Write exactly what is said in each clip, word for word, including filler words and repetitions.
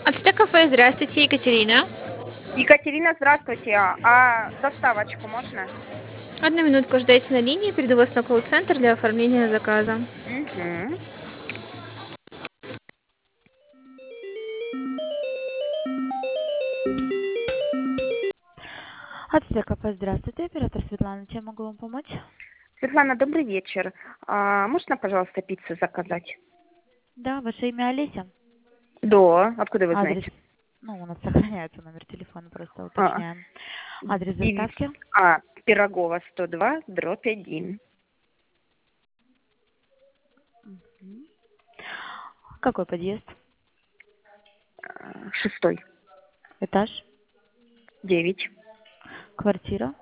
Ацтек-кафе, здравствуйте, Екатерина. Екатерина, здравствуйте. А доставочку можно? Одну минутку ждайте на линии, перейду вас на колл-центр для оформления заказа. Угу. Ацтек-кафе, здравствуйте, оператор Светлана, чем могу вам помочь? Светлана, добрый вечер. А, можно, пожалуйста, пиццу заказать? Да, ваше имя Олеся? Да. Откуда вы Адрес, знаете? ну, у нас сохраняется номер телефона, просто А, уточняем. Адрес девять. доставки? А, Пирогова сто два, дробь один. Мгм. Какой подъезд? А, Шестой. Этаж? Девять. Квартира?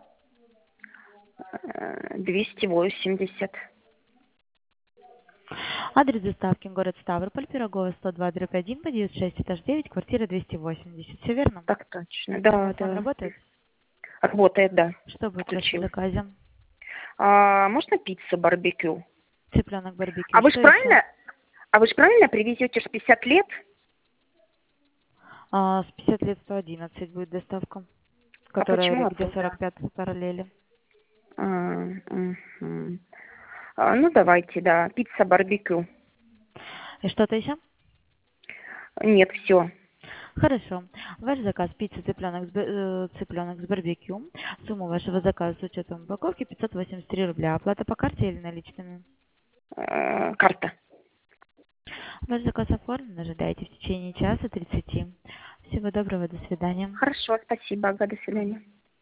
А, Двести восемьдесят. Адрес доставки, город Ставрополь, Пирогова сто два, дробь один, подъезд шесть, этаж девять, квартира двести восемьдесят. Все верно? Так точно. Да, Телефон да. работает? Работает, да. Что будет в вашем Включил. заказе? А, можно пиццу барбекю? Цыпленок барбекю. А вы же Что еще? правильно, а вы же правильно привезете шестьдесят лет? А, с пятьдесят лет сто одиннадцать будет доставка, А которая почему ре- где оттуда? сорок пять параллели. А, мгм. А, ну, давайте, да. Пицца барбекю. И что-то еще? Нет, все. Хорошо. Ваш заказ пицца цыпленок с, ба- э, цыпленок с барбекю. Сумма вашего заказа с учетом упаковки пятьсот восемьдесят три рубля. Оплата по карте или наличными? Карта. Ваш заказ оформлен. Ожидайте в течение часа тридцати. Всего доброго. До свидания. Хорошо, спасибо. Ага, до свидания.